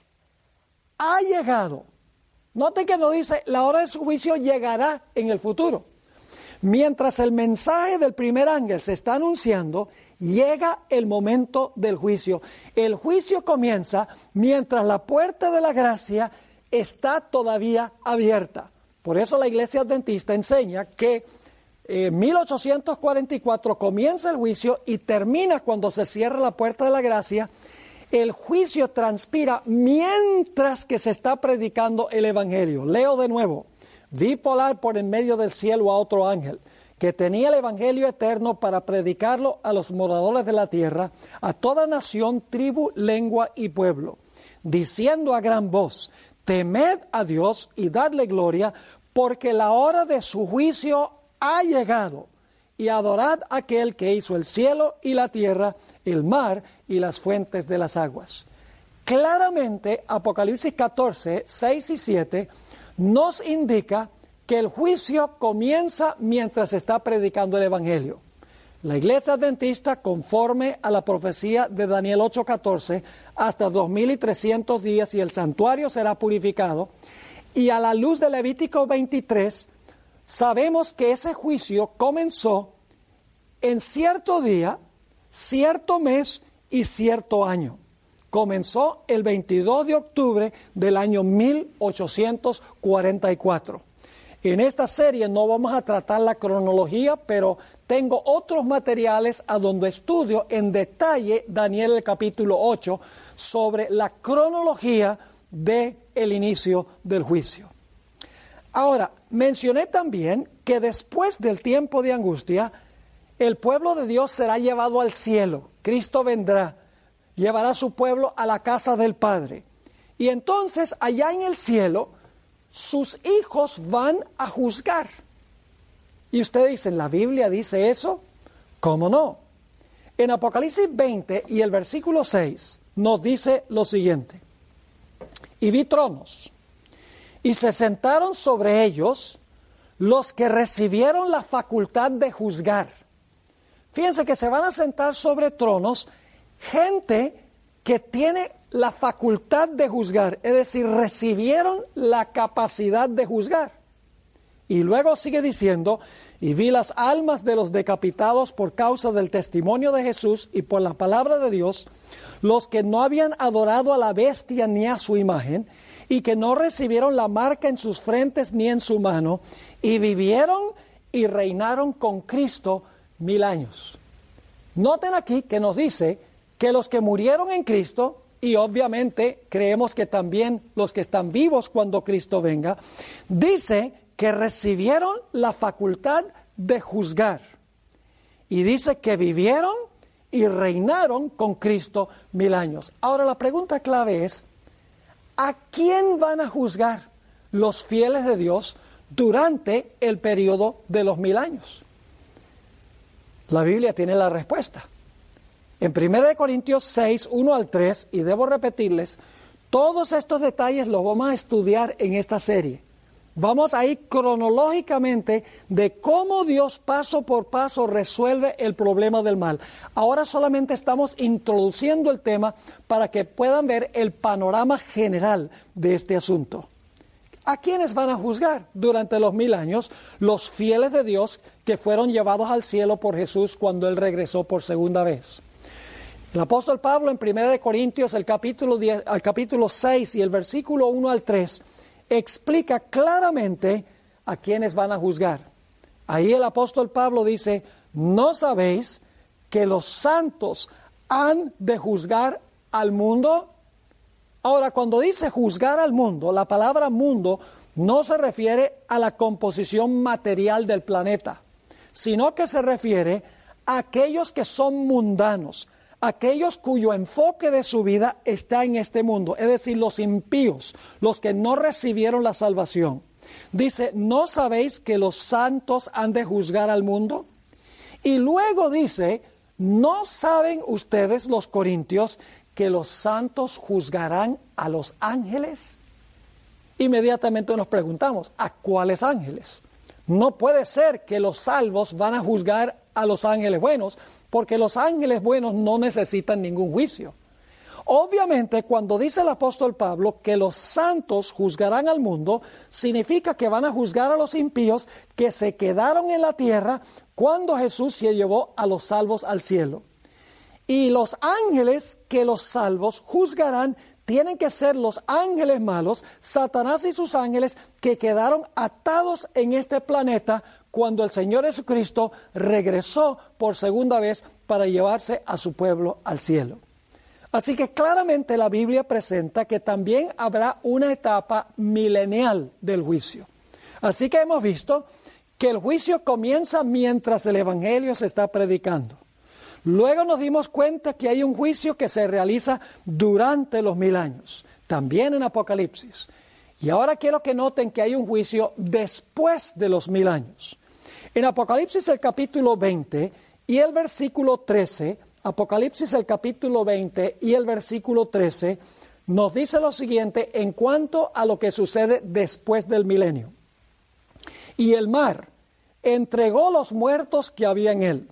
ha llegado. Noten que no dice, la hora de su juicio llegará en el futuro. Mientras el mensaje del primer ángel se está anunciando, llega el momento del juicio. El juicio comienza mientras la puerta de la gracia está todavía abierta. Por eso la Iglesia Adventista enseña que en mil ochocientos cuarenta y cuatro comienza el juicio y termina cuando se cierra la puerta de la gracia. El juicio transpira mientras que se está predicando el evangelio. Leo de nuevo. Vi volar por en medio del cielo a otro ángel que tenía el evangelio eterno para predicarlo a los moradores de la tierra, a toda nación, tribu, lengua y pueblo, diciendo a gran voz: temed a Dios y dadle gloria, porque la hora de su juicio ha llegado, y adorad a aquel que hizo el cielo y la tierra, el mar y las fuentes de las aguas. Claramente, Apocalipsis catorce, seis y siete nos indica que el juicio comienza mientras se está predicando el evangelio. La Iglesia Adventista, conforme a la profecía de Daniel ocho catorce, hasta dos mil trescientos días y el santuario será purificado, y a la luz de Levítico veintitrés, sabemos que ese juicio comenzó en cierto día, cierto mes y cierto año. Comenzó el veintidós de octubre del año mil ochocientos cuarenta y cuatro. En esta serie no vamos a tratar la cronología, pero tengo otros materiales a donde estudio en detalle Daniel el capítulo ocho sobre la cronología del inicio del juicio. Ahora, mencioné también que después del tiempo de angustia, el pueblo de Dios será llevado al cielo. Cristo vendrá, llevará a su pueblo a la casa del Padre. Y entonces, allá en el cielo, sus hijos van a juzgar. Y ustedes dicen, ¿la Biblia dice eso? ¿Cómo no? En Apocalipsis veinte y el versículo seis nos dice lo siguiente: y vi tronos, y se sentaron sobre ellos los que recibieron la facultad de juzgar. Fíjense que se van a sentar sobre tronos gente que tiene la facultad de juzgar, es decir, recibieron la capacidad de juzgar. Y luego sigue diciendo, y vi las almas de los decapitados por causa del testimonio de Jesús y por la palabra de Dios, los que no habían adorado a la bestia ni a su imagen, y que no recibieron la marca en sus frentes ni en su mano, y vivieron y reinaron con Cristo mil años. Noten aquí que nos dice que los que murieron en Cristo, y obviamente creemos que también los que están vivos cuando Cristo venga, dice que recibieron la facultad de juzgar. Y dice que vivieron y reinaron con Cristo mil años. Ahora la pregunta clave es, ¿a quién van a juzgar los fieles de Dios durante el periodo de los mil años? La Biblia tiene la respuesta. En primera de Corintios seis, uno al tres, y debo repetirles, todos estos detalles los vamos a estudiar en esta serie. Vamos a ir cronológicamente de cómo Dios paso por paso resuelve el problema del mal. Ahora solamente estamos introduciendo el tema para que puedan ver el panorama general de este asunto. ¿A quiénes van a juzgar durante los mil años? Los fieles de Dios que fueron llevados al cielo por Jesús cuando Él regresó por segunda vez. El apóstol Pablo en primera de Corintios, el capítulo, diez, el capítulo seis y el versículo uno al tres, explica claramente a quiénes van a juzgar. Ahí el apóstol Pablo dice, ¿no sabéis que los santos han de juzgar al mundo? Ahora, cuando dice juzgar al mundo, la palabra mundo no se refiere a la composición material del planeta, sino que se refiere a aquellos que son mundanos, aquellos cuyo enfoque de su vida está en este mundo, es decir, los impíos, los que no recibieron la salvación. Dice, ¿no sabéis que los santos han de juzgar al mundo? Y luego dice, ¿no saben ustedes, los corintios, que los santos juzgarán a los ángeles? Inmediatamente nos preguntamos, ¿a cuáles ángeles? No puede ser que los salvos van a juzgar a los ángeles buenos, porque los ángeles buenos no necesitan ningún juicio. Obviamente, cuando dice el apóstol Pablo que los santos juzgarán al mundo, significa que van a juzgar a los impíos que se quedaron en la tierra cuando Jesús se llevó a los salvos al cielo. Y los ángeles que los salvos juzgarán tienen que ser los ángeles malos, Satanás y sus ángeles, que quedaron atados en este planeta cuando el Señor Jesucristo regresó por segunda vez para llevarse a su pueblo al cielo. Así que claramente la Biblia presenta que también habrá una etapa milenial del juicio. Así que hemos visto que el juicio comienza mientras el Evangelio se está predicando. Luego nos dimos cuenta que hay un juicio que se realiza durante los mil años, también en Apocalipsis. Y ahora quiero que noten que hay un juicio después de los mil años. En Apocalipsis el capítulo veinte y el versículo trece, Apocalipsis el capítulo veinte y el versículo trece, nos dice lo siguiente en cuanto a lo que sucede después del milenio. Y el mar entregó los muertos que había en él.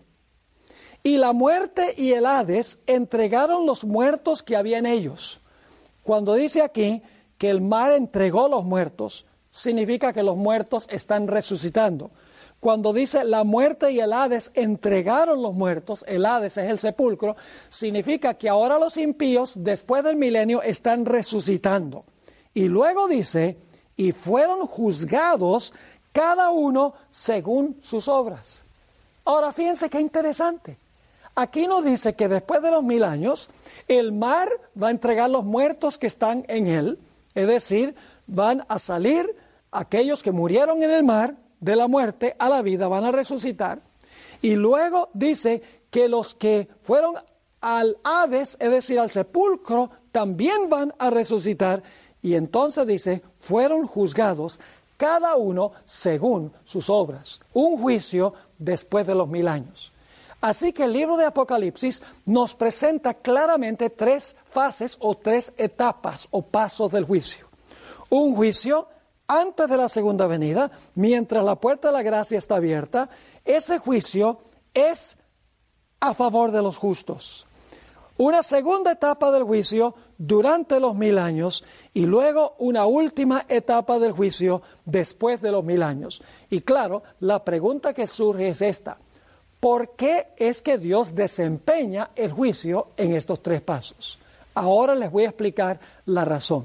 Y la muerte y el Hades entregaron los muertos que había en ellos. Cuando dice aquí que el mar entregó los muertos, significa que los muertos están resucitando. Cuando dice la muerte y el Hades entregaron los muertos, el Hades es el sepulcro, significa que ahora los impíos, después del milenio, están resucitando. Y luego dice, y fueron juzgados cada uno según sus obras. Ahora fíjense qué interesante. Aquí nos dice que después de los mil años, el mar va a entregar los muertos que están en él, es decir, van a salir aquellos que murieron en el mar, de la muerte a la vida, van a resucitar. Y luego dice que los que fueron al Hades, es decir, al sepulcro, también van a resucitar. Y entonces dice, fueron juzgados cada uno según sus obras. Un juicio después de los mil años. Así que el libro de Apocalipsis nos presenta claramente tres fases o tres etapas o pasos del juicio. Un juicio antes de la segunda venida, mientras la puerta de la gracia está abierta. Ese juicio es a favor de los justos. Una segunda etapa del juicio durante los mil años y luego una última etapa del juicio después de los mil años. Y claro, la pregunta que surge es esta: ¿por qué es que Dios desempeña el juicio en estos tres pasos? Ahora les voy a explicar la razón.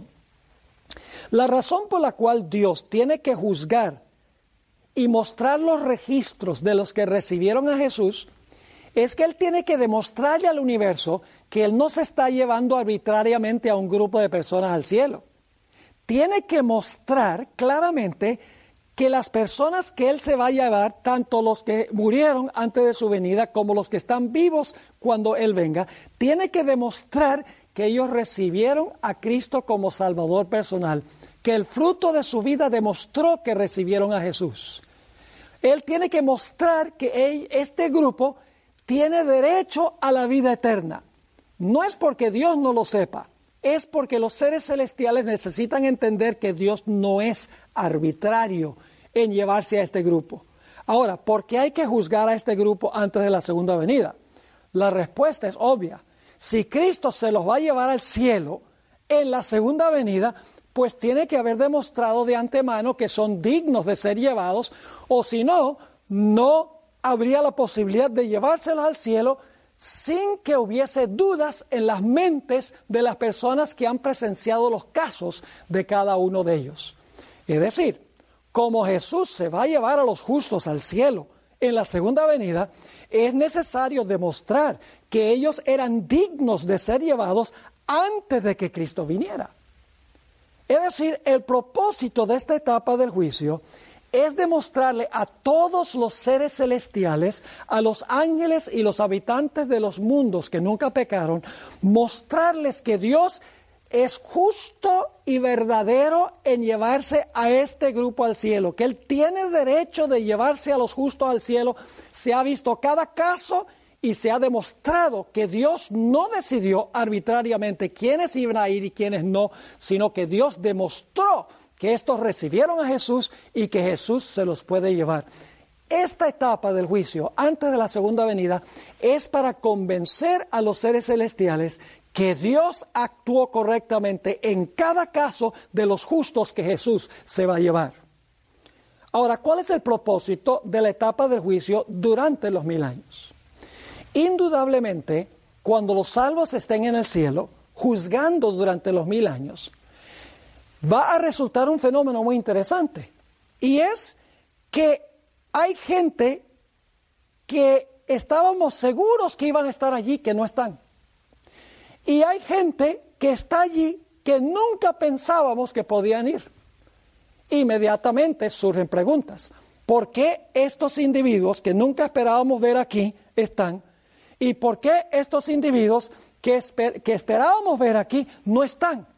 La razón por la cual Dios tiene que juzgar y mostrar los registros de los que recibieron a Jesús es que Él tiene que demostrarle al universo que Él no se está llevando arbitrariamente a un grupo de personas al cielo. Tiene que mostrar claramente que las personas que Él se va a llevar, tanto los que murieron antes de su venida como los que están vivos cuando Él venga, tiene que demostrar que ellos recibieron a Cristo como Salvador personal, que el fruto de su vida demostró que recibieron a Jesús. Él tiene que mostrar que él, este grupo tiene derecho a la vida eterna. No es porque Dios no lo sepa, es porque los seres celestiales necesitan entender que Dios no es arbitrario en llevarse a este grupo. Ahora, ¿por qué hay que juzgar a este grupo antes de la segunda venida? La respuesta es obvia. Si Cristo se los va a llevar al cielo en la segunda venida, pues tiene que haber demostrado de antemano que son dignos de ser llevados, o si no, no habría la posibilidad de llevárselos al cielo sin que hubiese dudas en las mentes de las personas que han presenciado los casos de cada uno de ellos. Es decir, como Jesús se va a llevar a los justos al cielo en la segunda venida, es necesario demostrar que ellos eran dignos de ser llevados antes de que Cristo viniera. Es decir, el propósito de esta etapa del juicio es demostrarle a todos los seres celestiales, a los ángeles y los habitantes de los mundos que nunca pecaron, mostrarles que Dios es justo y verdadero en llevarse a este grupo al cielo, que Él tiene derecho de llevarse a los justos al cielo. Se ha visto cada caso y se ha demostrado que Dios no decidió arbitrariamente quiénes iban a ir y quiénes no, sino que Dios demostró que estos recibieron a Jesús y que Jesús se los puede llevar. Esta etapa del juicio, antes de la segunda venida, es para convencer a los seres celestiales que Dios actuó correctamente en cada caso de los justos que Jesús se va a llevar. Ahora, ¿cuál es el propósito de la etapa del juicio durante los mil años? Indudablemente, cuando los salvos estén en el cielo, juzgando durante los mil años, va a resultar un fenómeno muy interesante. Y es que hay gente que estábamos seguros que iban a estar allí, que no están. Y hay gente que está allí que nunca pensábamos que podían ir. Inmediatamente surgen preguntas. ¿Por qué estos individuos que nunca esperábamos ver aquí están? ¿Y por qué estos individuos que, esper- que esperábamos ver aquí no están?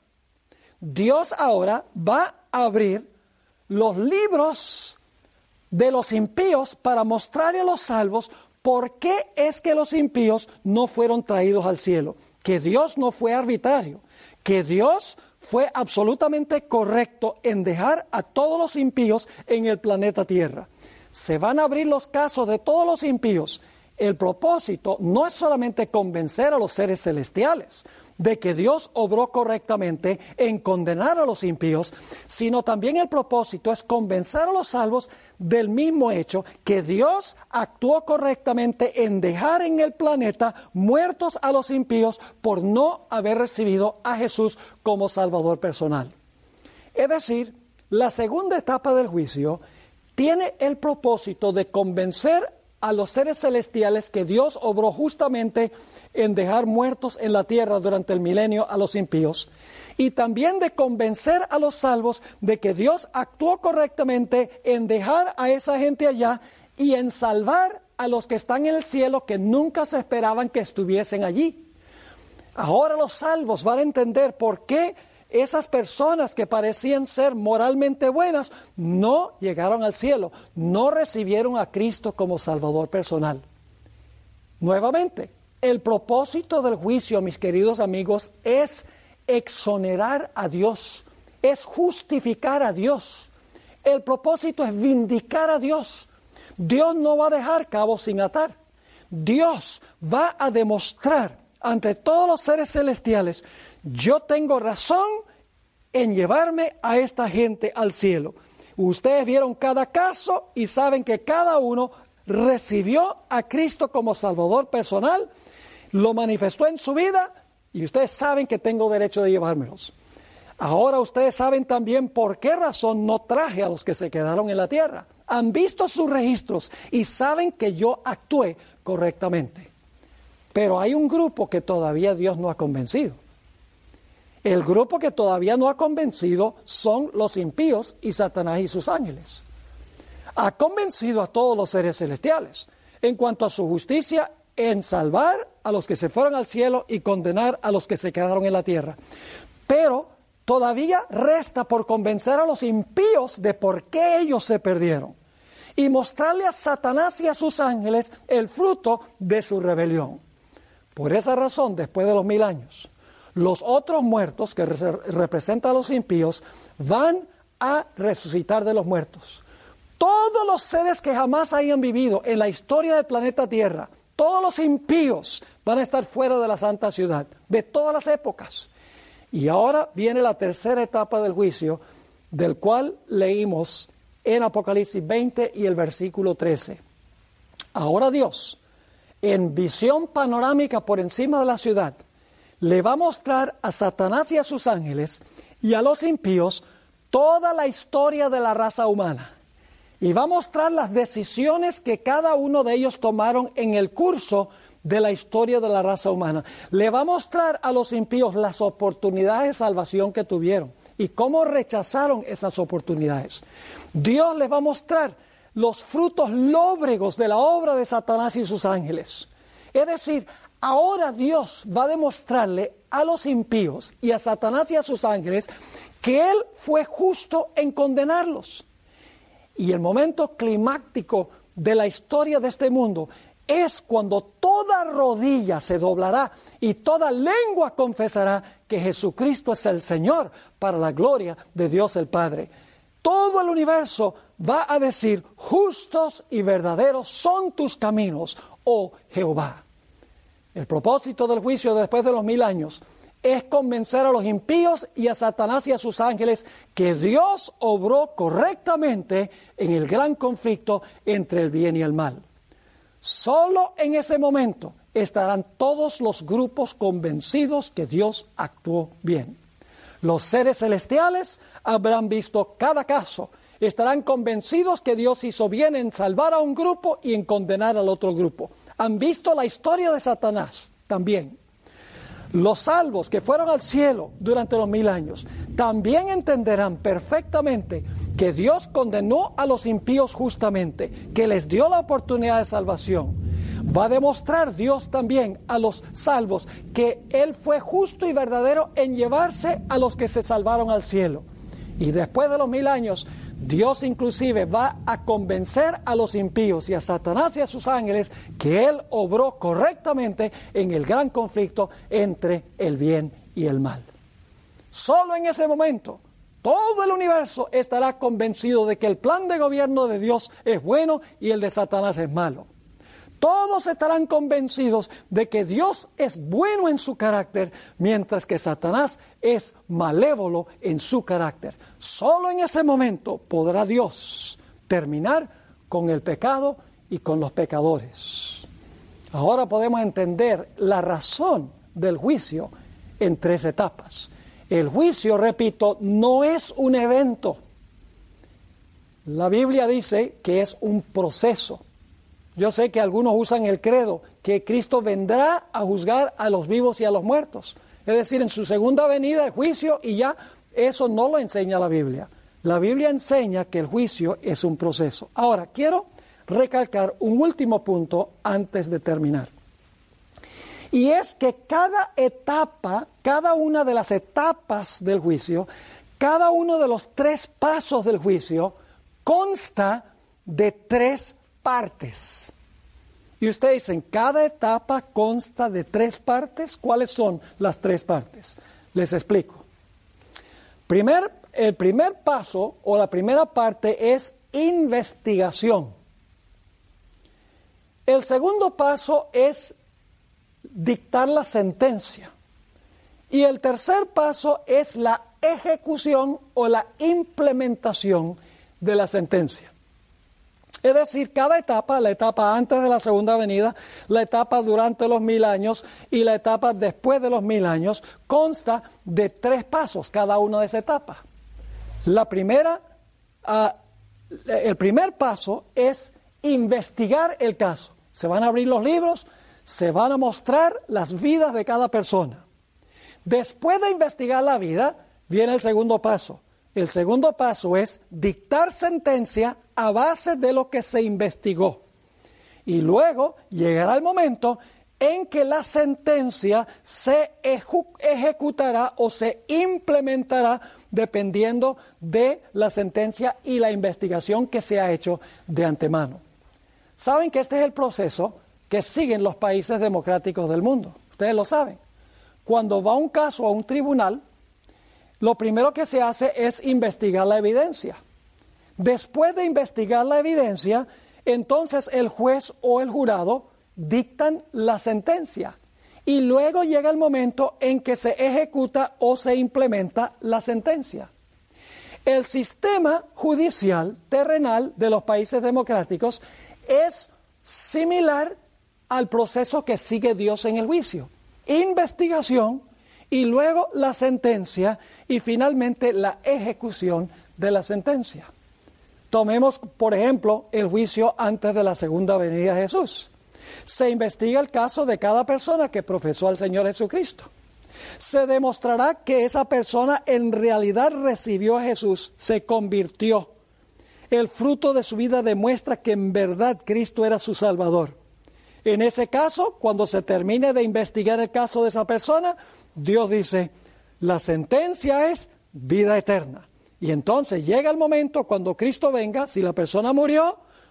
Dios ahora va a abrir los libros de los impíos para mostrarle a los salvos por qué es que los impíos no fueron traídos al cielo. Que Dios no fue arbitrario, que Dios fue absolutamente correcto en dejar a todos los impíos en el planeta Tierra. Se van a abrir los casos de todos los impíos. El propósito no es solamente convencer a los seres celestiales de que Dios obró correctamente en condenar a los impíos, sino también el propósito es convencer a los salvos del mismo hecho que Dios actuó correctamente en dejar en el planeta muertos a los impíos por no haber recibido a Jesús como Salvador personal. Es decir, la segunda etapa del juicio tiene el propósito de convencer a los seres celestiales que Dios obró justamente en dejar muertos en la tierra durante el milenio a los impíos, y también de convencer a los salvos de que Dios actuó correctamente en dejar a esa gente allá y en salvar a los que están en el cielo que nunca se esperaban que estuviesen allí. Ahora los salvos van a entender por qué esas personas que parecían ser moralmente buenas no llegaron al cielo, no recibieron a Cristo como Salvador personal. Nuevamente, el propósito del juicio, mis queridos amigos, es exonerar a Dios, es justificar a Dios. El propósito es vindicar a Dios. Dios no va a dejar cabos sin atar. Dios va a demostrar ante todos los seres celestiales: yo tengo razón en llevarme a esta gente al cielo. Ustedes vieron cada caso y saben que cada uno recibió a Cristo como Salvador personal, lo manifestó en su vida y ustedes saben que tengo derecho de llevármelos. Ahora ustedes saben también por qué razón no traje a los que se quedaron en la tierra. Han visto sus registros y saben que yo actué correctamente. Pero hay un grupo que todavía Dios no ha convencido. El grupo que todavía no ha convencido son los impíos y Satanás y sus ángeles. Ha convencido a todos los seres celestiales en cuanto a su justicia en salvar a los que se fueron al cielo y condenar a los que se quedaron en la tierra. Pero todavía resta por convencer a los impíos de por qué ellos se perdieron y mostrarle a Satanás y a sus ángeles el fruto de su rebelión. Por esa razón, después de los mil años, los otros muertos, que re- representan a los impíos, van a resucitar de los muertos. Todos los seres que jamás hayan vivido en la historia del planeta Tierra, todos los impíos van a estar fuera de la santa ciudad, de todas las épocas. Y ahora viene la tercera etapa del juicio, del cual leímos en Apocalipsis veinte y el versículo trece. Ahora Dios, en visión panorámica por encima de la ciudad, le va a mostrar a Satanás y a sus ángeles y a los impíos toda la historia de la raza humana. Y va a mostrar las decisiones que cada uno de ellos tomaron en el curso de la historia de la raza humana. Le va a mostrar a los impíos las oportunidades de salvación que tuvieron y cómo rechazaron esas oportunidades. Dios les va a mostrar los frutos lóbregos de la obra de Satanás y sus ángeles. Es decir, ahora Dios va a demostrarle a los impíos y a Satanás y a sus ángeles que Él fue justo en condenarlos. Y el momento climático de la historia de este mundo es cuando toda rodilla se doblará y toda lengua confesará que Jesucristo es el Señor, para la gloria de Dios el Padre. Todo el universo va a decir: justos y verdaderos son tus caminos, oh Jehová. El propósito del juicio después de los mil años es convencer a los impíos y a Satanás y a sus ángeles que Dios obró correctamente en el gran conflicto entre el bien y el mal. Solo en ese momento estarán todos los grupos convencidos que Dios actuó bien. Los seres celestiales habrán visto cada caso, estarán convencidos que Dios hizo bien en salvar a un grupo y en condenar al otro grupo. Han visto la historia de Satanás también. Los salvos que fueron al cielo durante los mil años también entenderán perfectamente que Dios condenó a los impíos justamente, que les dio la oportunidad de salvación. Va a demostrar Dios también a los salvos que Él fue justo y verdadero en llevarse a los que se salvaron al cielo. Y después de los mil años, Dios inclusive va a convencer a los impíos y a Satanás y a sus ángeles que Él obró correctamente en el gran conflicto entre el bien y el mal. Solo en ese momento, todo el universo estará convencido de que el plan de gobierno de Dios es bueno y el de Satanás es malo. Todos estarán convencidos de que Dios es bueno en su carácter, mientras que Satanás es malévolo en su carácter. Solo en ese momento podrá Dios terminar con el pecado y con los pecadores. Ahora podemos entender la razón del juicio en tres etapas. El juicio, repito, no es un evento. La Biblia dice que es un proceso. Yo sé que algunos usan el credo, que Cristo vendrá a juzgar a los vivos y a los muertos. Es decir, en su segunda venida, el juicio, y ya eso no lo enseña la Biblia. La Biblia enseña que el juicio es un proceso. Ahora, quiero recalcar un último punto antes de terminar. Y es que cada etapa, cada una de las etapas del juicio, cada uno de los tres pasos del juicio, consta de tres partes. Y ustedes dicen, ¿cada etapa consta de tres partes? ¿Cuáles son las tres partes? Les explico. Primer, el primer paso o la primera parte es investigación. El segundo paso es dictar la sentencia. Y el tercer paso es la ejecución o la implementación de la sentencia. Es decir, cada etapa, la etapa antes de la segunda venida, la etapa durante los mil años y la etapa después de los mil años, consta de tres pasos, cada una de esas etapas. La primera, uh, el primer paso es investigar el caso. Se van a abrir los libros, se van a mostrar las vidas de cada persona. Después de investigar la vida, viene el segundo paso. El segundo paso es dictar sentencia a base de lo que se investigó. Y luego llegará el momento en que la sentencia se eju- ejecutará o se implementará dependiendo de la sentencia y la investigación que se ha hecho de antemano. Saben que este es el proceso que siguen los países democráticos del mundo. Ustedes lo saben. Cuando va un caso a un tribunal, lo primero que se hace es investigar la evidencia. Después de investigar la evidencia, entonces el juez o el jurado dictan la sentencia. Y luego llega el momento en que se ejecuta o se implementa la sentencia. El sistema judicial terrenal de los países democráticos es similar al proceso que sigue Dios en el juicio. Investigación y luego la sentencia y finalmente la ejecución de la sentencia. Tomemos, por ejemplo, el juicio antes de la segunda venida de Jesús. Se investiga el caso de cada persona que profesó al Señor Jesucristo. Se demostrará que esa persona en realidad recibió a Jesús, se convirtió. El fruto de su vida demuestra que en verdad Cristo era su Salvador. En ese caso, cuando se termine de investigar el caso de esa persona, Dios dice, la sentencia es vida eterna. Y entonces llega el momento cuando Cristo venga, si la persona murió,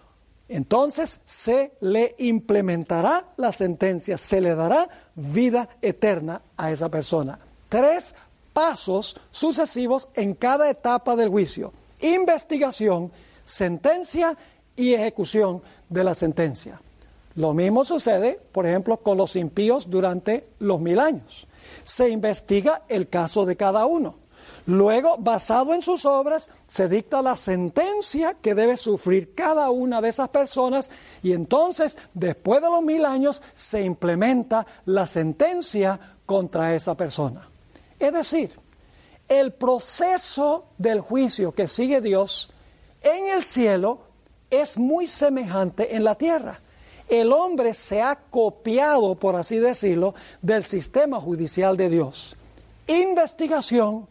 entonces se le implementará la sentencia, se le dará vida eterna a esa persona. Tres pasos sucesivos en cada etapa del juicio: investigación, sentencia y ejecución de la sentencia. Lo mismo sucede, por ejemplo, con los impíos durante los mil años. Se investiga el caso de cada uno. Luego, basado en sus obras, se dicta la sentencia que debe sufrir cada una de esas personas, y entonces, después de los mil años, se implementa la sentencia contra esa persona. Es decir, el proceso del juicio que sigue Dios en el cielo es muy semejante en la tierra. El hombre se ha copiado, por así decirlo, del sistema judicial de Dios. Investigación,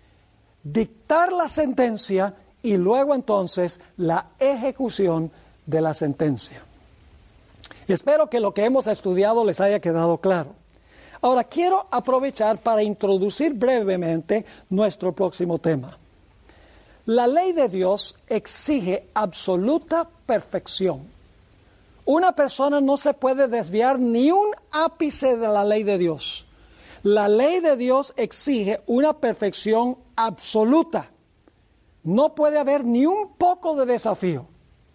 dictar la sentencia y luego entonces la ejecución de la sentencia. Espero que lo que hemos estudiado les haya quedado claro. Ahora quiero aprovechar para introducir brevemente nuestro próximo tema. La ley de Dios exige absoluta perfección. Una persona no se puede desviar ni un ápice de la ley de Dios. La ley de Dios exige una perfección absoluta. No puede haber ni un poco de desafío.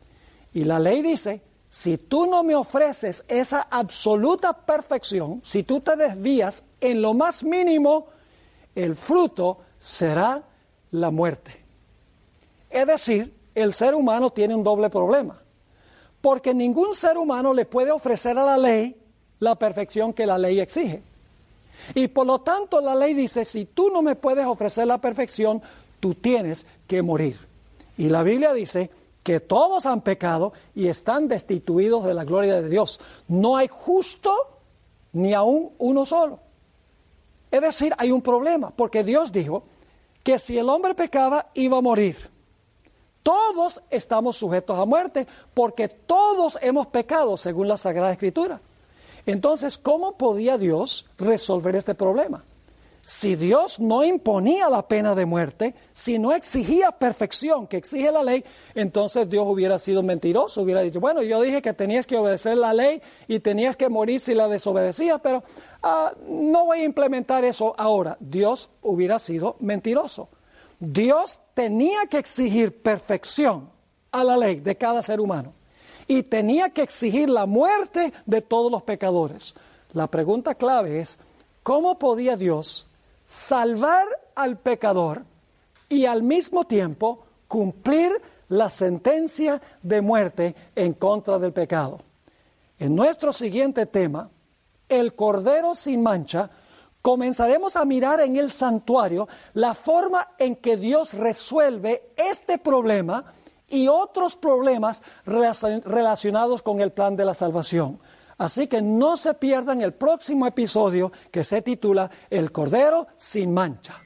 Y la ley dice, si tú no me ofreces esa absoluta perfección, si tú te desvías en lo más mínimo, el fruto será la muerte. Es decir, el ser humano tiene un doble problema, porque ningún ser humano le puede ofrecer a la ley la perfección que la ley exige. Y por lo tanto la ley dice, si tú no me puedes ofrecer la perfección, tú tienes que morir. Y la Biblia dice que todos han pecado y están destituidos de la gloria de Dios. No hay justo ni aún uno solo. Es decir, hay un problema, porque Dios dijo que si el hombre pecaba, iba a morir. Todos estamos sujetos a muerte, porque todos hemos pecado, según la Sagrada Escritura. Entonces, ¿cómo podía Dios resolver este problema? Si Dios no imponía la pena de muerte, si no exigía perfección que exige la ley, entonces Dios hubiera sido mentiroso, hubiera dicho, bueno, yo dije que tenías que obedecer la ley y tenías que morir si la desobedecías, pero uh, no voy a implementar eso ahora. Dios hubiera sido mentiroso. Dios tenía que exigir perfección a la ley de cada ser humano y tenía que exigir la muerte de todos los pecadores. La pregunta clave es, ¿cómo podía Dios salvar al pecador y al mismo tiempo cumplir la sentencia de muerte en contra del pecado? En nuestro siguiente tema, el Cordero sin mancha, comenzaremos a mirar en el santuario la forma en que Dios resuelve este problema y otros problemas relacionados con el plan de la salvación. Así que no se pierdan el próximo episodio que se titula El Cordero sin mancha.